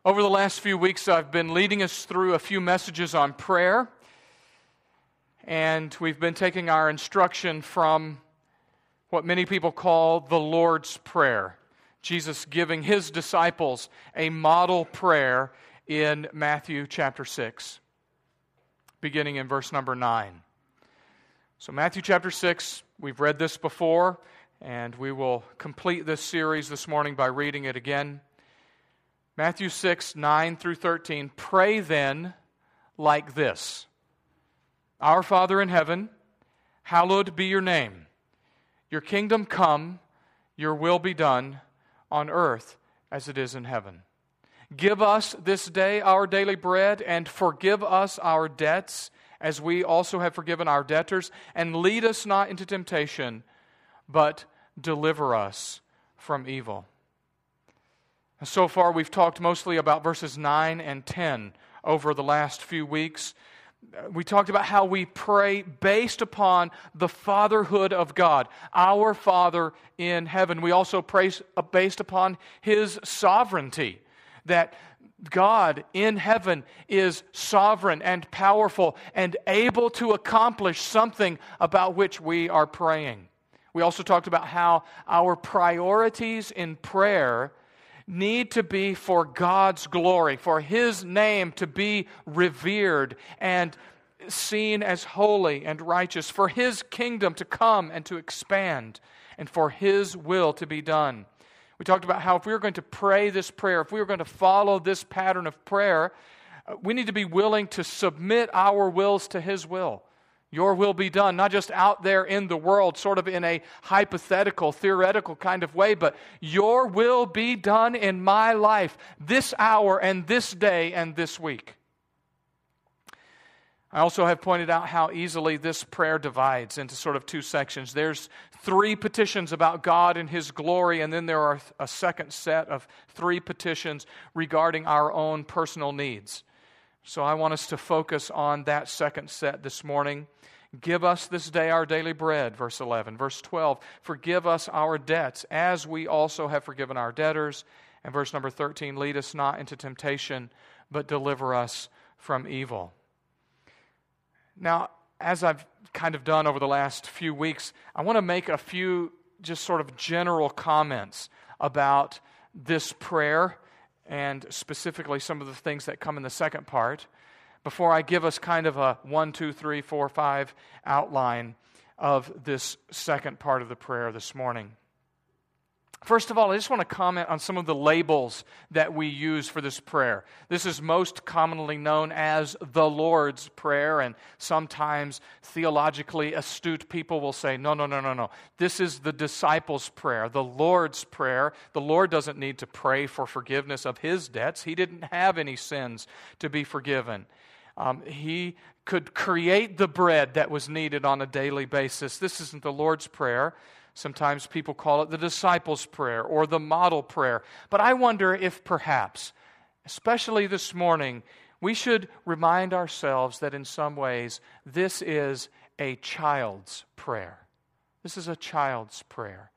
Over the last few weeks, I've been leading us through a few messages on prayer, and we've been taking our instruction from what many people call the Lord's Prayer. Jesus giving His disciples a model prayer in Matthew chapter 6, beginning in verse number 9. So Matthew chapter 6, we've read this before, and we will complete this series this morning by reading it again. Matthew 6, 9 through 13, pray then like this. Our Father in heaven, hallowed be your name. Your kingdom come, your will be done on earth as it is in heaven. Give us this day our daily bread, and forgive us our debts as we also have forgiven our debtors. And lead us not into temptation, but deliver us from evil. So far, we've talked mostly about verses 9 and 10 over the last few weeks. We talked about how we pray based upon the fatherhood of God, our Father in heaven. We also pray based upon His sovereignty, that God in heaven is sovereign and powerful and able to accomplish something about which we are praying. We also talked about how our priorities in prayer need to be for God's glory, for His name to be revered and seen as holy and righteous, for His kingdom to come and to expand, and for His will to be done. We talked about how if we were going to pray this prayer, if we were going to follow this pattern of prayer, we need to be willing to submit our wills to His will. Your will be done, not just out there in the world, sort of in a hypothetical, theoretical kind of way, but your will be done in my life, this hour and this day and this week. I also have pointed out how easily this prayer divides into sort of two sections. There's three petitions about God and His glory, and then there are a second set of three petitions regarding our own personal needs. So I want us to focus on that second set this morning. Give us this day our daily bread, verse 11. Verse 12, forgive us our debts as we also have forgiven our debtors. And verse number 13, lead us not into temptation, but deliver us from evil. Now, as I've kind of done over the last few weeks, I want to make a few just sort of general comments about this prayer, and specifically some of the things that come in the second part, before I give us kind of a 1, 2, 3, 4, 5 outline of this second part of the prayer this morning. First of all, I just want to comment on some of the labels that we use for this prayer. This is most commonly known as the Lord's Prayer, and sometimes theologically astute people will say, no. This is the disciples' prayer, the Lord's Prayer. The Lord doesn't need to pray for forgiveness of His debts. He didn't have any sins to be forgiven. He could create the bread that was needed on a daily basis. This isn't the Lord's Prayer. Sometimes people call it the disciples' prayer or the model prayer. But I wonder if perhaps, especially this morning, we should remind ourselves that in some ways this is a child's prayer. This is a child's prayer.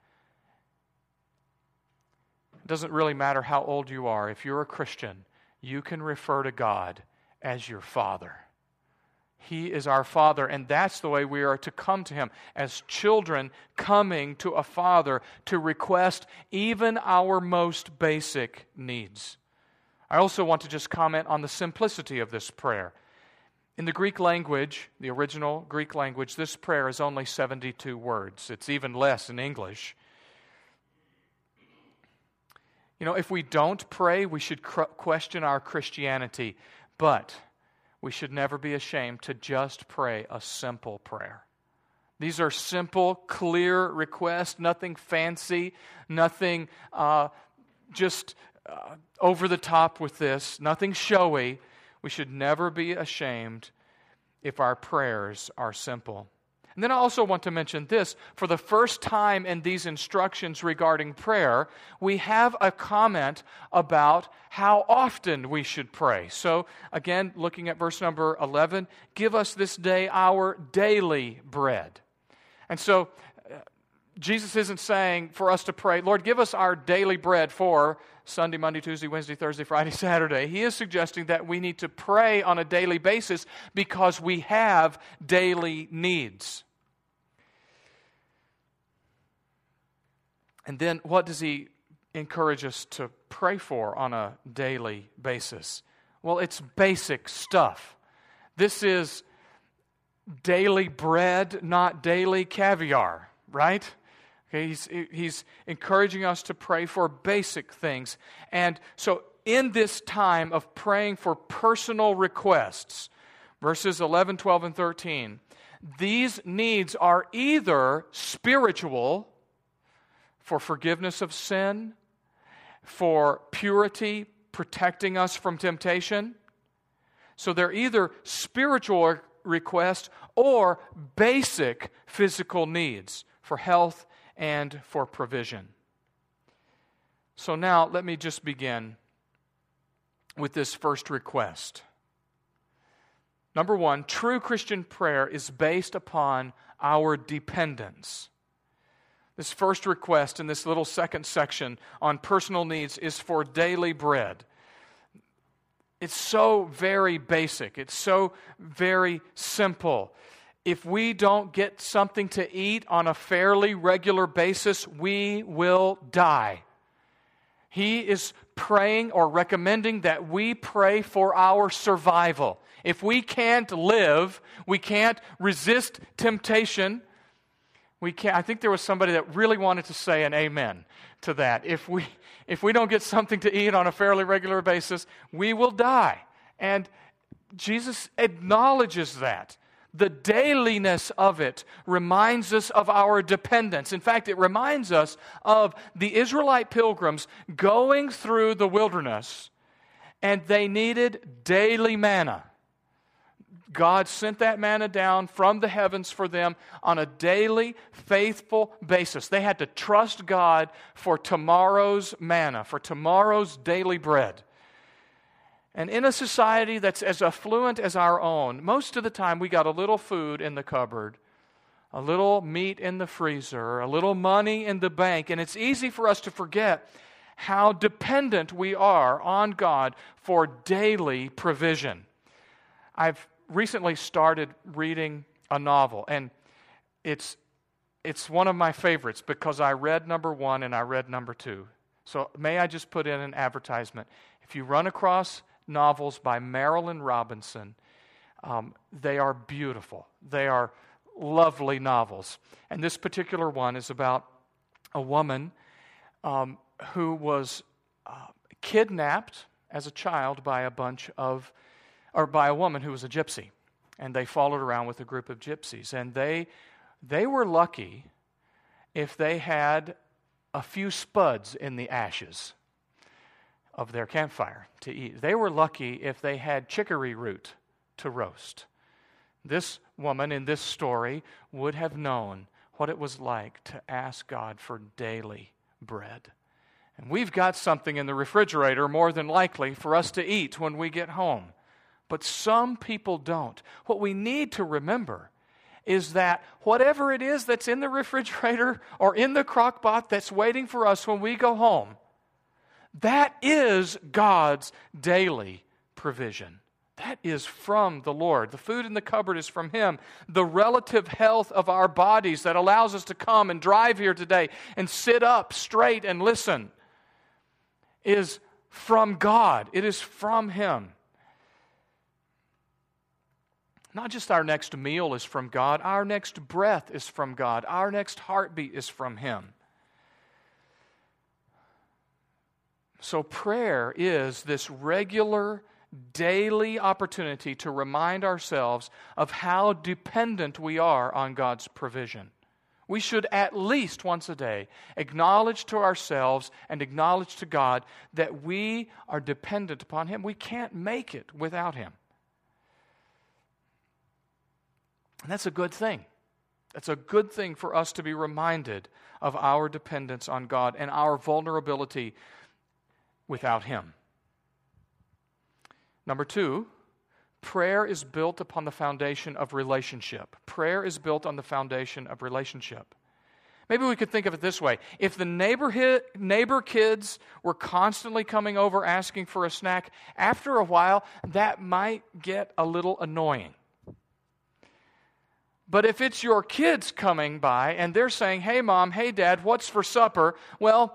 It doesn't really matter how old you are. If you're a Christian, you can refer to God as your Father. He is our Father, and that's the way we are to come to Him, as children coming to a Father to request even our most basic needs. I also want to just comment on the simplicity of this prayer. In the Greek language, the original Greek language, this prayer is only 72 words. It's even less in English. You know, if we don't pray, we should question our Christianity, but we should never be ashamed to just pray a simple prayer. These are simple, clear requests, nothing fancy, nothing just over the top with this, nothing showy. We should never be ashamed if our prayers are simple. And then I also want to mention this. For the first time in these instructions regarding prayer, we have a comment about how often we should pray. So again, looking at verse number 11, give us this day our daily bread. And so Jesus isn't saying for us to pray, Lord, give us our daily bread for Sunday, Monday, Tuesday, Wednesday, Thursday, Friday, Saturday. He is suggesting that we need to pray on a daily basis because we have daily needs. And then what does he encourage us to pray for on a daily basis? Well, it's basic stuff. This is daily bread, not daily caviar, right? Okay, he's encouraging us to pray for basic things. And so in this time of praying for personal requests, verses 11, 12, and 13, these needs are either spiritual, for forgiveness of sin, for purity, protecting us from temptation. So they're either spiritual requests or basic physical needs for health and for provision. So now let me just begin with this first request. Number one, true Christian prayer is based upon our dependence. This first request in this little second section on personal needs is for daily bread. It's so very basic. It's so very simple. If we don't get something to eat on a fairly regular basis, we will die. He is praying or recommending that we pray for our survival. If we can't live, we can't resist temptation, we can't. I think there was somebody that really wanted to say an amen to that. If we don't get something to eat on a fairly regular basis, we will die. And Jesus acknowledges that. The dailiness of it reminds us of our dependence. In fact, it reminds us of the Israelite pilgrims going through the wilderness, and they needed daily manna. God sent that manna down from the heavens for them on a daily, faithful basis. They had to trust God for tomorrow's manna, for tomorrow's daily bread. And in a society that's as affluent as our own, most of the time we got a little food in the cupboard, a little meat in the freezer, a little money in the bank, and it's easy for us to forget how dependent we are on God for daily provision. I've recently started reading a novel, and it's one of my favorites because I read number 1 and I read number 2. So may I just put in an advertisement? If you run across novels by Marilynne Robinson, they are beautiful. They are lovely novels. And this particular one is about a woman who was kidnapped as a child by by a woman who was a gypsy. And they followed around with a group of gypsies. And they were lucky if they had a few spuds in the ashes of their campfire to eat. They were lucky if they had chicory root to roast. This woman in this story would have known what it was like to ask God for daily bread. And we've got something in the refrigerator more than likely for us to eat when we get home. But some people don't. What we need to remember is that whatever it is that's in the refrigerator or in the crock pot that's waiting for us when we go home, that is God's daily provision. That is from the Lord. The food in the cupboard is from Him. The relative health of our bodies that allows us to come and drive here today and sit up straight and listen is from God. It is from Him. Not just our next meal is from God, our next breath is from God, our next heartbeat is from Him. So prayer is this regular, daily opportunity to remind ourselves of how dependent we are on God's provision. We should at least once a day acknowledge to ourselves and acknowledge to God that we are dependent upon Him. We can't make it without Him. And that's a good thing. It's a good thing for us to be reminded of our dependence on God and our vulnerability without Him. Number 2, prayer is built upon the foundation of relationship. Prayer is built on the foundation of relationship. Maybe we could think of it this way. If the neighbor kids were constantly coming over asking for a snack, after a while, that might get a little annoying. But if it's your kids coming by and they're saying, hey, Mom, hey, Dad, what's for supper? Well,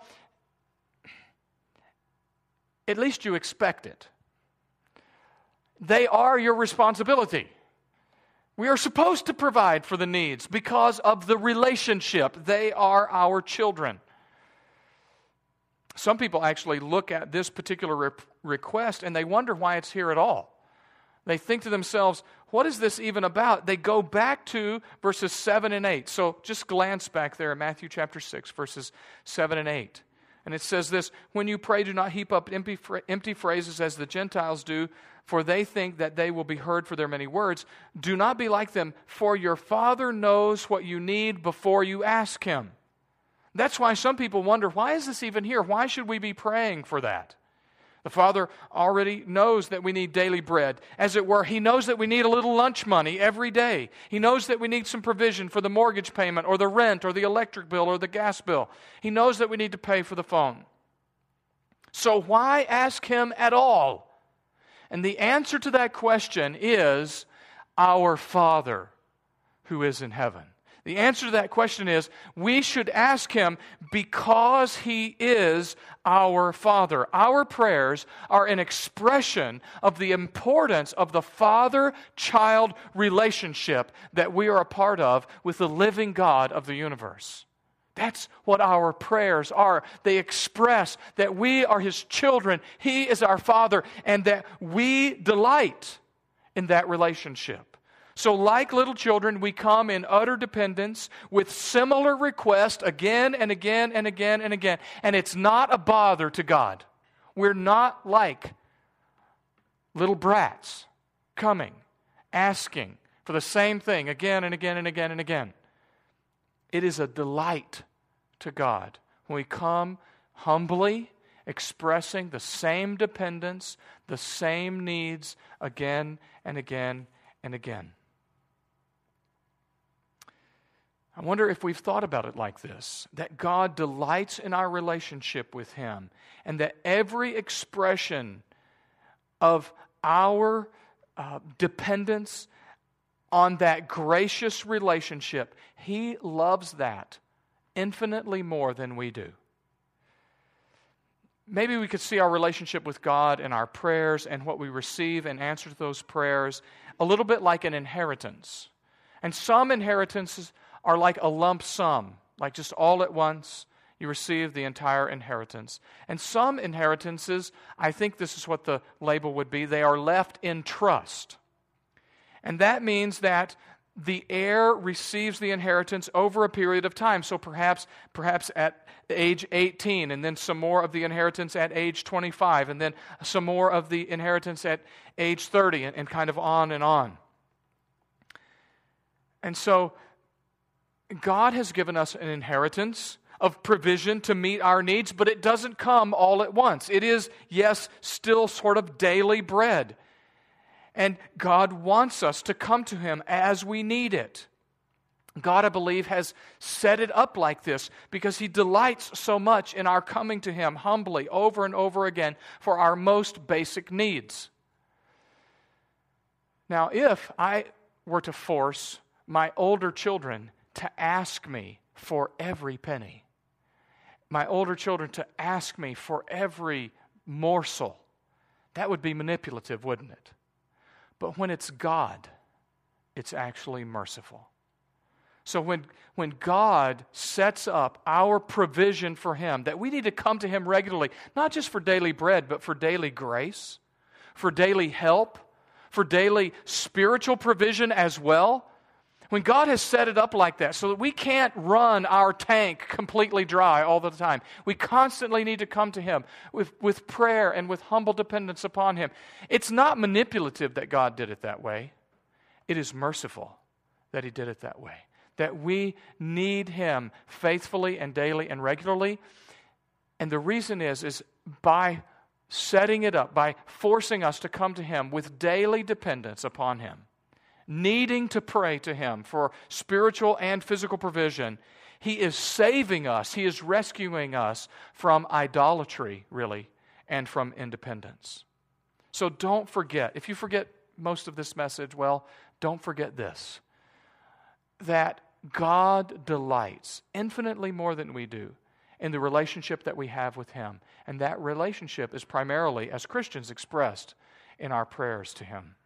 at least you expect it. They are your responsibility. We are supposed to provide for the needs because of the relationship. They are our children. Some people actually look at this particular request and they wonder why it's here at all. They think to themselves, what is this even about? They go back to verses 7 and 8. So just glance back there at Matthew chapter 6, verses 7 and 8. And it says this, when you pray, do not heap up empty phrases as the Gentiles do, for they think that they will be heard for their many words. Do not be like them, for your Father knows what you need before you ask Him. That's why some people wonder, why is this even here? Why should we be praying for that? The Father already knows that we need daily bread. As it were, He knows that we need a little lunch money every day. He knows that we need some provision for the mortgage payment or the rent or the electric bill or the gas bill. He knows that we need to pay for the phone. So why ask Him at all? And the answer to that question is, our Father who is in heaven. The answer to that question is, we should ask Him because He is our Father. Our prayers are an expression of the importance of the father-child relationship that we are a part of with the living God of the universe. That's what our prayers are. They express that we are His children, He is our Father, and that we delight in that relationship. So like little children, we come in utter dependence with similar requests again and again and again and again. And it's not a bother to God. We're not like little brats coming, asking for the same thing again and again and again and again. It is a delight to God when we come humbly, expressing the same dependence, the same needs again and again and again. I wonder if we've thought about it like this, that God delights in our relationship with Him, and that every expression of our dependence on that gracious relationship, He loves that infinitely more than we do. Maybe we could see our relationship with God and our prayers and what we receive in answer to those prayers a little bit like an inheritance. And some inheritances are like a lump sum, like just all at once, you receive the entire inheritance. And some inheritances, I think this is what the label would be, they are left in trust. And that means that the heir receives the inheritance over a period of time. So perhaps at age 18, and then some more of the inheritance at age 25, and then some more of the inheritance at age 30, and kind of on and on. And so God has given us an inheritance of provision to meet our needs, but it doesn't come all at once. It is, yes, still sort of daily bread. And God wants us to come to Him as we need it. God, I believe, has set it up like this because He delights so much in our coming to Him humbly over and over again for our most basic needs. Now, if I were to force my older children to ask me for every penny, my older children to ask me for every morsel, that would be manipulative, wouldn't it? But when it's God, it's actually merciful. So when God sets up our provision for Him, that we need to come to Him regularly, not just for daily bread, but for daily grace, for daily help, for daily spiritual provision as well. When God has set it up like that so that we can't run our tank completely dry all the time, we constantly need to come to Him with prayer and with humble dependence upon Him. It's not manipulative that God did it that way. It is merciful that He did it that way. That we need Him faithfully and daily and regularly. And the reason is by setting it up, by forcing us to come to Him with daily dependence upon Him, needing to pray to Him for spiritual and physical provision, He is saving us. He is rescuing us from idolatry, really, and from independence. So don't forget. If you forget most of this message, well, don't forget this. That God delights infinitely more than we do in the relationship that we have with Him. And that relationship is primarily, as Christians, expressed in our prayers to Him.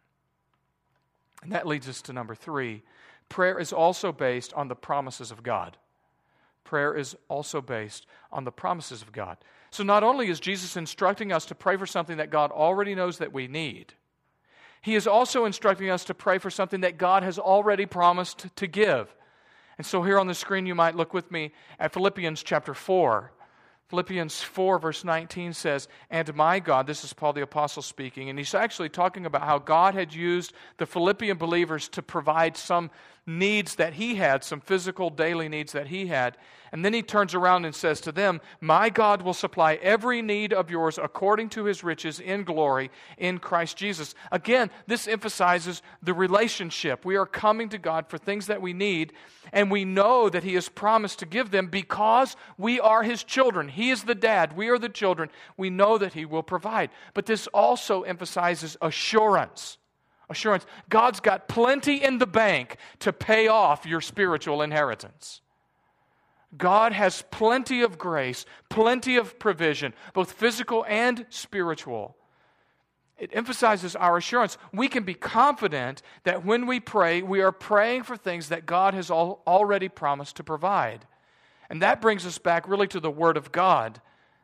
And that leads us to number 3. Prayer is also based on the promises of God. Prayer is also based on the promises of God. So not only is Jesus instructing us to pray for something that God already knows that we need, He is also instructing us to pray for something that God has already promised to give. And so here on the screen you might look with me at Philippians chapter 4. Philippians 4 verse 19 says, "And my God," this is Paul the Apostle speaking, and he's actually talking about how God had used the Philippian believers to provide some needs that he had, some physical daily needs that he had. And then he turns around and says to them, "My God will supply every need of yours according to His riches in glory in Christ Jesus." Again, this emphasizes the relationship. We are coming to God for things that we need, and we know that He has promised to give them because we are His children. He is the dad. We are the children. We know that He will provide. But this also emphasizes assurance. Assurance. God's got plenty in the bank to pay off your spiritual inheritance. God has plenty of grace, plenty of provision, both physical and spiritual. It emphasizes our assurance. We can be confident that when we pray, we are praying for things that God has already promised to provide. And that brings us back really to the Word of God.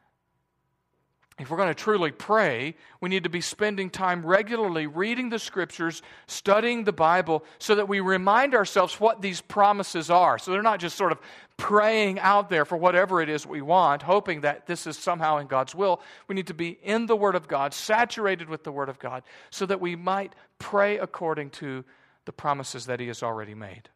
If we're going to truly pray, we need to be spending time regularly reading the Scriptures, studying the Bible, so that we remind ourselves what these promises are. So they're not just sort of praying out there for whatever it is we want, hoping that this is somehow in God's will. We need to be in the Word of God, saturated with the Word of God, so that we might pray according to the promises that He has already made.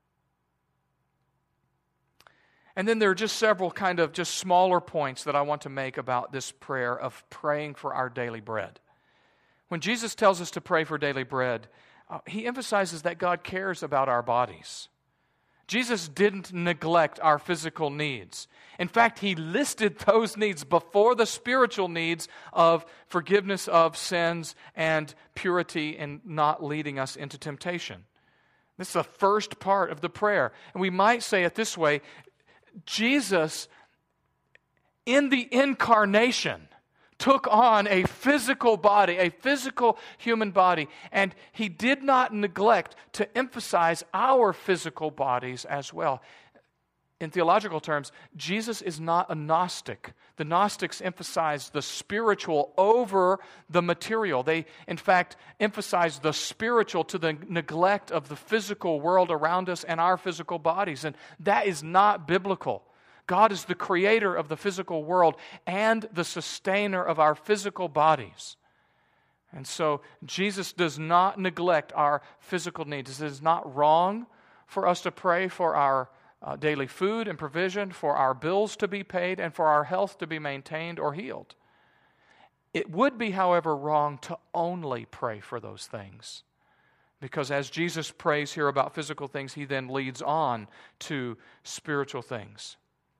And then there are just several kind of just smaller points that I want to make about this prayer of praying for our daily bread. When Jesus tells us to pray for daily bread, He emphasizes that God cares about our bodies. Jesus didn't neglect our physical needs. In fact, He listed those needs before the spiritual needs of forgiveness of sins and purity and not leading us into temptation. This is the first part of the prayer. And we might say it this way: Jesus, in the incarnation, took on a physical body, a physical human body, and He did not neglect to emphasize our physical bodies as well. In theological terms, Jesus is not a Gnostic. The Gnostics emphasized the spiritual over the material. They, in fact, emphasized the spiritual to the neglect of the physical world around us and our physical bodies. And that is not biblical. God is the creator of the physical world and the sustainer of our physical bodies. And so Jesus does not neglect our physical needs. It is not wrong for us to pray for our daily food and provision, for our bills to be paid, and for our health to be maintained or healed. It would be, however, wrong to only pray for those things. Because as Jesus prays here about physical things, He then leads on to spiritual things.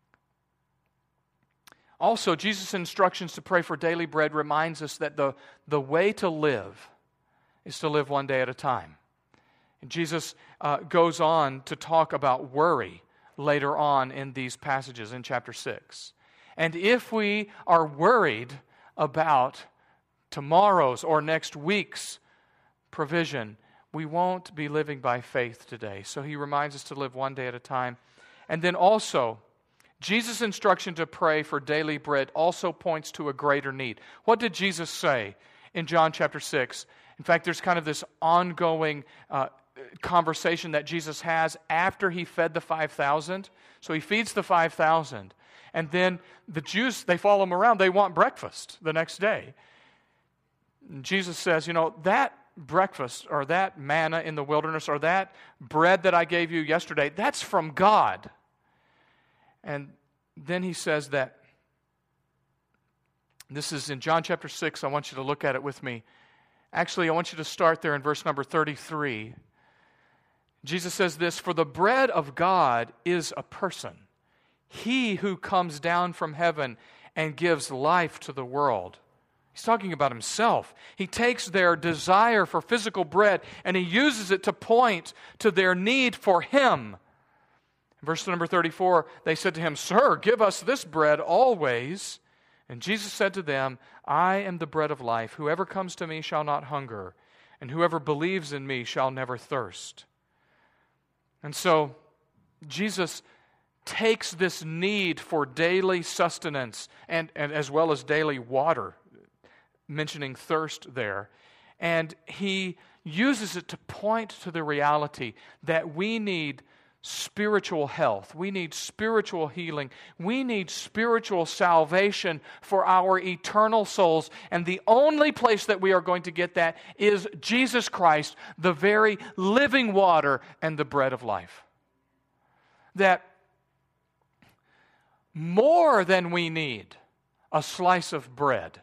Also, Jesus' instructions to pray for daily bread reminds us that the way to live is to live one day at a time. And Jesus goes on to talk about worry later on in these passages in chapter 6. And if we are worried about tomorrow's or next week's provision, we won't be living by faith today. So He reminds us to live one day at a time. And then also, Jesus' instruction to pray for daily bread also points to a greater need. What did Jesus say in John chapter 6? In fact, there's kind of this ongoing conversation that Jesus has after He fed the 5,000. So He feeds the 5,000. And then the Jews, they follow Him around. They want breakfast the next day. And Jesus says, that breakfast or that manna in the wilderness or that bread that I gave you yesterday, that's from God. And then He says that, this is in John chapter 6. I want you to look at it with me. Actually, I want you to start there in verse number 33. Jesus says this: "For the bread of God is a person." He who comes down from heaven and gives life to the world. He's talking about himself. He takes their desire for physical bread and he uses it to point to their need for him. In verse number 34, they said to him, "Sir, give us this bread always." And Jesus said to them, "I am the bread of life. Whoever comes to me shall not hunger, and whoever believes in me shall never thirst." And so, Jesus takes this need for daily sustenance and as well as daily water, mentioning thirst there, and he uses it to point to the reality that we need spiritual health, we need spiritual healing, we need spiritual salvation for our eternal souls, and the only place that we are going to get that is Jesus Christ, the very living water and the bread of life. That more than we need a slice of bread,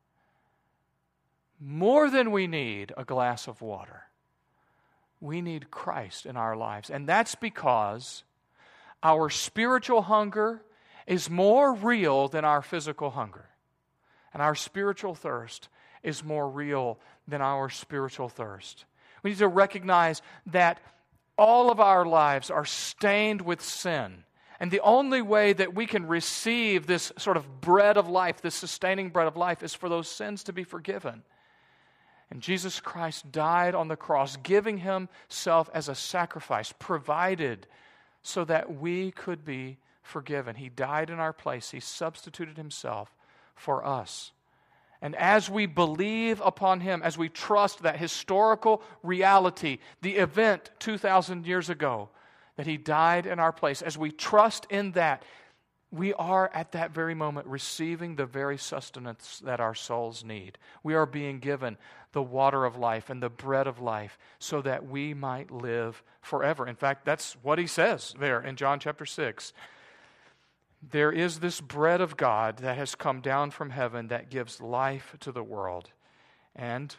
more than we need a glass of water, we need Christ in our lives. And that's because our spiritual hunger is more real than our physical hunger. And our spiritual thirst is more real than our spiritual thirst. We need to recognize that all of our lives are stained with sin. And the only way that we can receive this sort of bread of life, this sustaining bread of life, is for those sins to be forgiven. And Jesus Christ died on the cross, giving himself as a sacrifice, provided so that we could be forgiven. He died in our place. He substituted himself for us. And as we believe upon him, as we trust that historical reality, the event 2,000 years ago, that he died in our place, as we trust in that, we are at that very moment receiving the very sustenance that our souls need. We are being given the water of life and the bread of life so that we might live forever. In fact, that's what he says there in John chapter 6. There is this bread of God that has come down from heaven that gives life to the world. And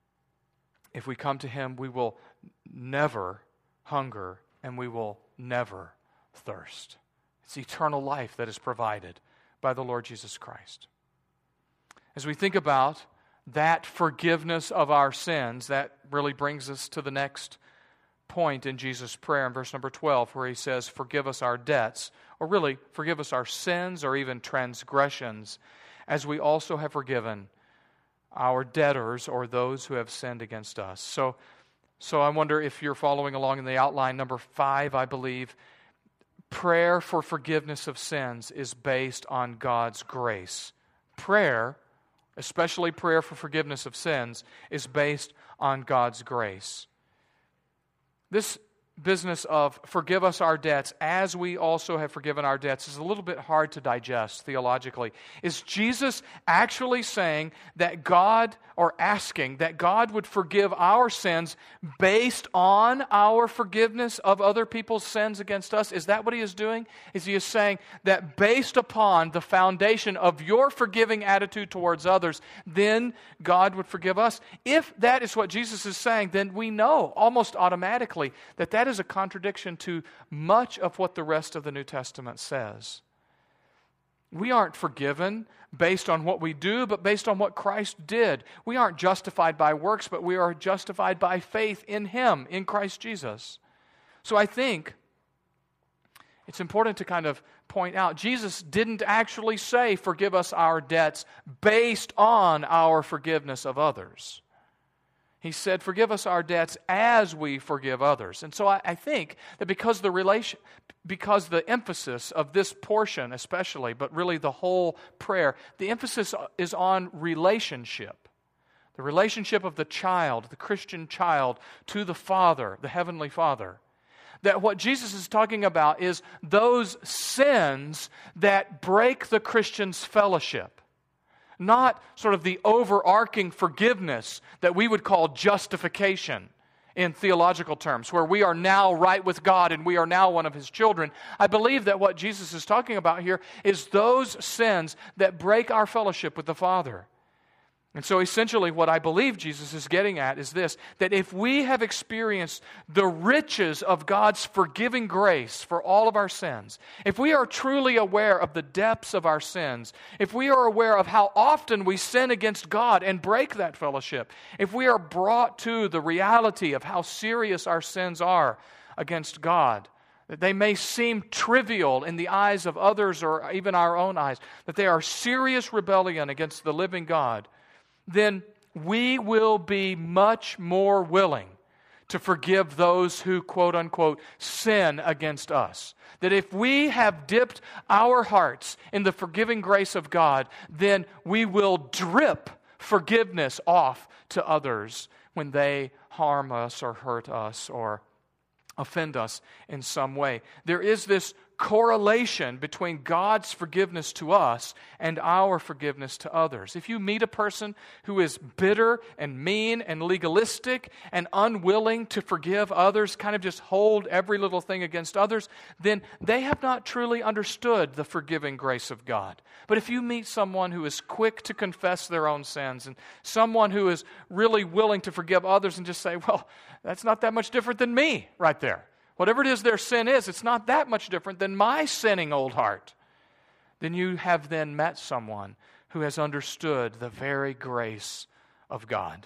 if we come to him, we will never hunger and we will never thirst. It's eternal life that is provided by the Lord Jesus Christ. As we think about that forgiveness of our sins, that really brings us to the next point in Jesus' prayer in verse number 12, where he says, "Forgive us our debts," or really, forgive us our sins or even transgressions, as we also have forgiven our debtors or those who have sinned against us. So I wonder if you're following along in the outline. Number 5, I believe, prayer for forgiveness of sins is based on God's grace. Prayer, especially prayer for forgiveness of sins, is based on God's grace. This business of forgive us our debts as we also have forgiven our debts is a little bit hard to digest theologically. Is Jesus actually saying that God, or asking that God would forgive our sins based on our forgiveness of other people's sins against us? Is that what he is doing? Is he saying that based upon the foundation of your forgiving attitude towards others, then God would forgive us? If that is what Jesus is saying, then we know almost automatically that that is a contradiction to much of what the rest of the New Testament says. We aren't forgiven based on what we do, but based on what Christ did. We aren't justified by works, but we are justified by faith in him, in Christ Jesus. So I think it's important to kind of point out, Jesus didn't actually say, forgive us our debts based on our forgiveness of others. He said, forgive us our debts as we forgive others. And so I think that because the emphasis of this portion especially, but really the whole prayer, the emphasis is on relationship. The relationship of the child, the Christian child, to the Father, the Heavenly Father. That what Jesus is talking about is those sins that break the Christian's fellowship. Not sort of the overarching forgiveness that we would call justification in theological terms, where we are now right with God and we are now one of his children. I believe that what Jesus is talking about here is those sins that break our fellowship with the Father. And so essentially what I believe Jesus is getting at is this, that if we have experienced the riches of God's forgiving grace for all of our sins, if we are truly aware of the depths of our sins, if we are aware of how often we sin against God and break that fellowship, if we are brought to the reality of how serious our sins are against God, that they may seem trivial in the eyes of others or even our own eyes, that they are serious rebellion against the living God, then we will be much more willing to forgive those who, quote unquote, sin against us. That if we have dipped our hearts in the forgiving grace of God, then we will drip forgiveness off to others when they harm us or hurt us or offend us in some way. There is this correlation between God's forgiveness to us and our forgiveness to others. If you meet a person who is bitter and mean and legalistic and unwilling to forgive others, kind of just hold every little thing against others, then they have not truly understood the forgiving grace of God. But if you meet someone who is quick to confess their own sins and someone who is really willing to forgive others and just say, well, that's not that much different than me right there. Whatever it is their sin is, it's not that much different than my sinning old heart. Then you have then met someone who has understood the very grace of God.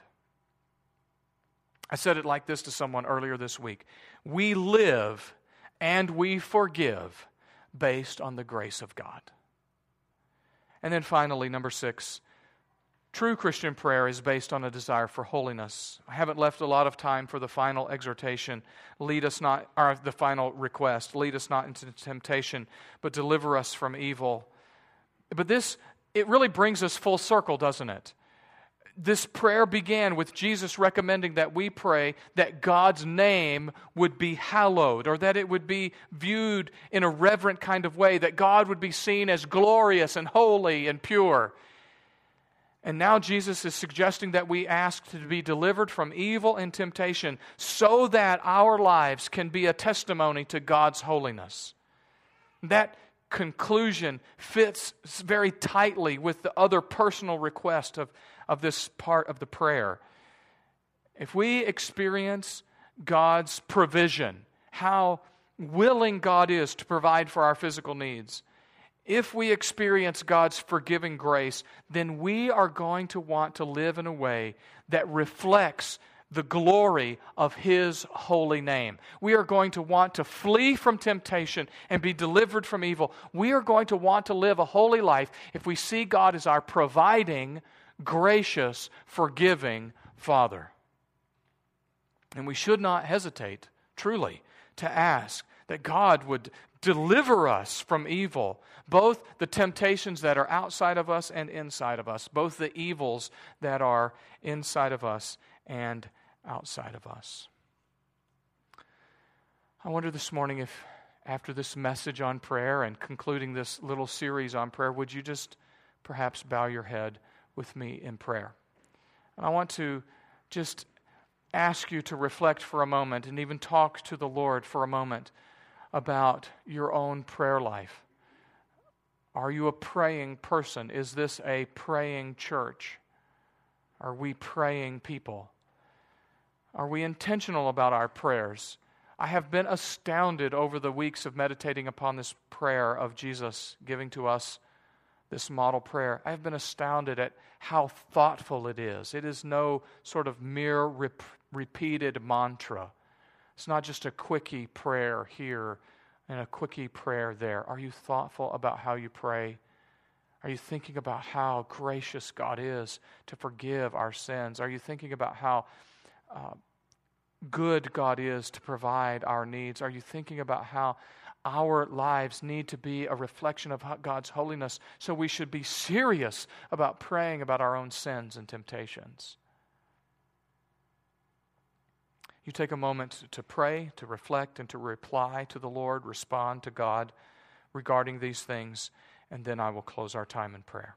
I said it like this to someone earlier this week. We live and we forgive based on the grace of God. And then finally, number 6, true Christian prayer is based on a desire for holiness. I haven't left a lot of time for the final exhortation. Lead us not, or the final request. Lead us not into temptation, but deliver us from evil. But this, it really brings us full circle, doesn't it? This prayer began with Jesus recommending that we pray that God's name would be hallowed, or that it would be viewed in a reverent kind of way, that God would be seen as glorious and holy and pure. And now Jesus is suggesting that we ask to be delivered from evil and temptation so that our lives can be a testimony to God's holiness. That conclusion fits very tightly with the other personal request of this part of the prayer. If we experience God's provision, how willing God is to provide for our physical needs, if we experience God's forgiving grace, then we are going to want to live in a way that reflects the glory of His holy name. We are going to want to flee from temptation and be delivered from evil. We are going to want to live a holy life if we see God as our providing, gracious, forgiving Father. And we should not hesitate, truly, to ask that God would deliver us from evil, both the temptations that are outside of us and inside of us, both the evils that are inside of us and outside of us. I wonder this morning if after this message on prayer and concluding this little series on prayer, would you just perhaps bow your head with me in prayer? And I want to just ask you to reflect for a moment and even talk to the Lord for a moment about your own prayer life. Are you a praying person? Is this a praying church? Are we praying people? Are we intentional about our prayers? I have been astounded over the weeks of meditating upon this prayer of Jesus giving to us this model prayer. I have been astounded at how thoughtful it is. It is no sort of mere repeated mantra. It's not just a quickie prayer here and a quickie prayer there. Are you thoughtful about how you pray? Are you thinking about how gracious God is to forgive our sins? Are you thinking about how good God is to provide our needs? Are you thinking about how our lives need to be a reflection of God's holiness, so we should be serious about praying about our own sins and temptations? You take a moment to pray, to reflect, and to reply to the Lord, respond to God regarding these things, and then I will close our time in prayer.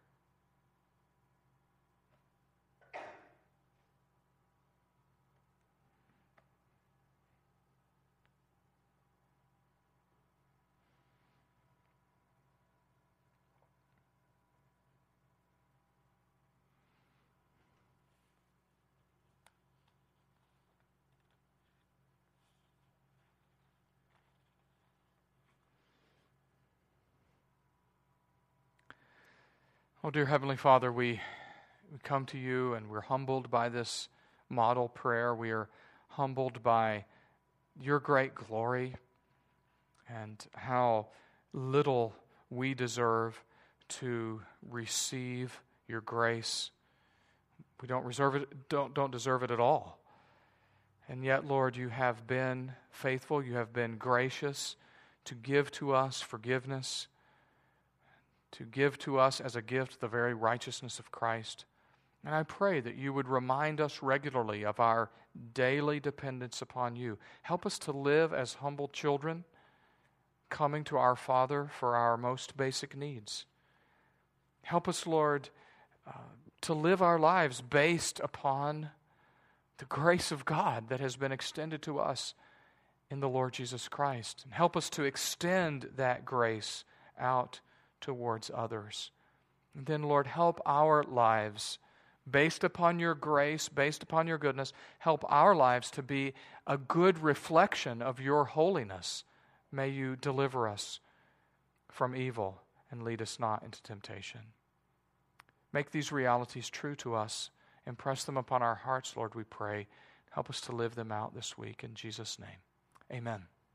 Oh, dear Heavenly Father, we come to you and we're humbled by this model prayer. We are humbled by your great glory and how little we deserve to receive your grace. We don't deserve it at all. And yet, Lord, you have been faithful, you have been gracious to give to us forgiveness, to give to us as a gift the very righteousness of Christ. And I pray that you would remind us regularly of our daily dependence upon you. Help us to live as humble children, coming to our Father for our most basic needs. Help us, Lord, to live our lives based upon the grace of God that has been extended to us in the Lord Jesus Christ. And help us to extend that grace out towards others. And then, Lord, help our lives, based upon your grace, based upon your goodness, help our lives to be a good reflection of your holiness. May you deliver us from evil and lead us not into temptation. Make these realities true to us. Impress them upon our hearts, Lord, we pray. Help us to live them out this week. In Jesus' name, amen.